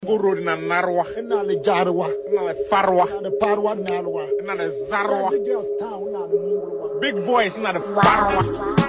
Road na Narwa, na le Jarwa, na Farwa, na the Parwa Nalwa, na the Zarwa. the girls town na the Mungwa. Big boys na the Farwa.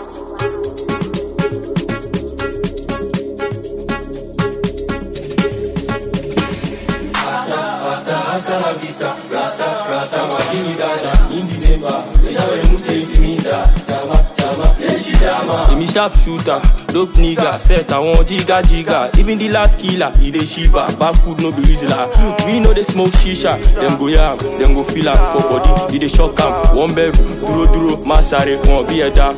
Hasta la vista, rasta makini dada. In December, yawe muteziminda. Chama, yeshi chama. Give me sharp shooter, dope nigga. Set I want jiga. Even the last killer, he dey shiver. Backwood no be reasoner. We know they smoke shisha. Them go yam, them go feel am for body. He dey shock am. One bev, duro, masare, won't be a da.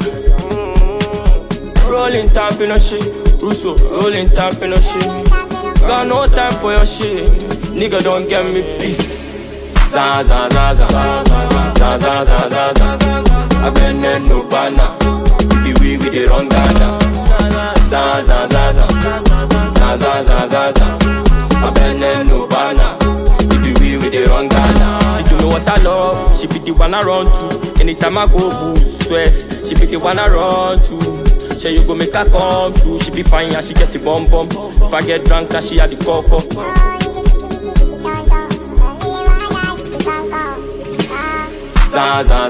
Rolling tap in a shit, Russo, rolling tap in a shit. Got no time for your shit, nigga don't get me pissed. Za. I been in no banner, we the wrong Ghana. Za. I been in no banner, we the wrong Ghana. She do know what I love, she be the one I run to. Anytime I go boost, stress, she be the one I run to. Say you go make her come through. She be fine and she get the bum. If I get drunk, then she had the cocoa. Za.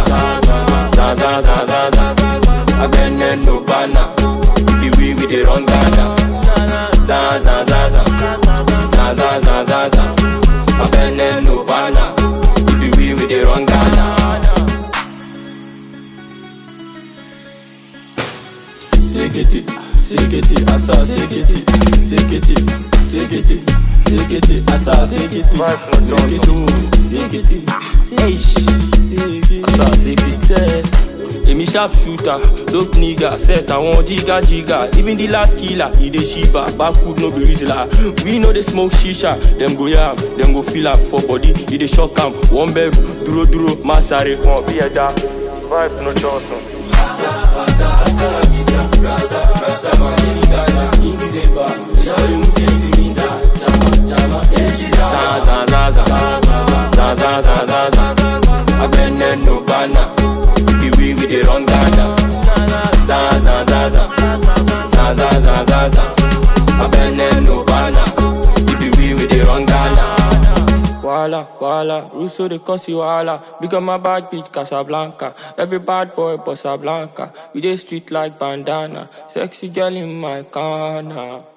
I been in no banner. We the wrong Ghana. Za. I been in no banner. We the wrong Ghana. Segete, asa, segete, asa, segete, asa, segete. Me sharp shooter, dope nigga. Set I want jiga. Even the last killer, he dey shiver. Backwood no be reasoner. We know they smoke shisha. Them go yam, them go feel am for body. He dey shock am. One bev, duro, masare, won't be a da. Vibe no Johnson. Rasta makini dada. In December, yawe muteziminda. Chama, yeshi Za. I been in no banner. We the wrong Ghana. Za. I been in no banner. We the wrong Ghana. Wala, Russo they cause you wala. Become my bad bitch Casablanca. Every bad boy Bossa Blanca. We dey street like bandana. Sexy girl in my corner.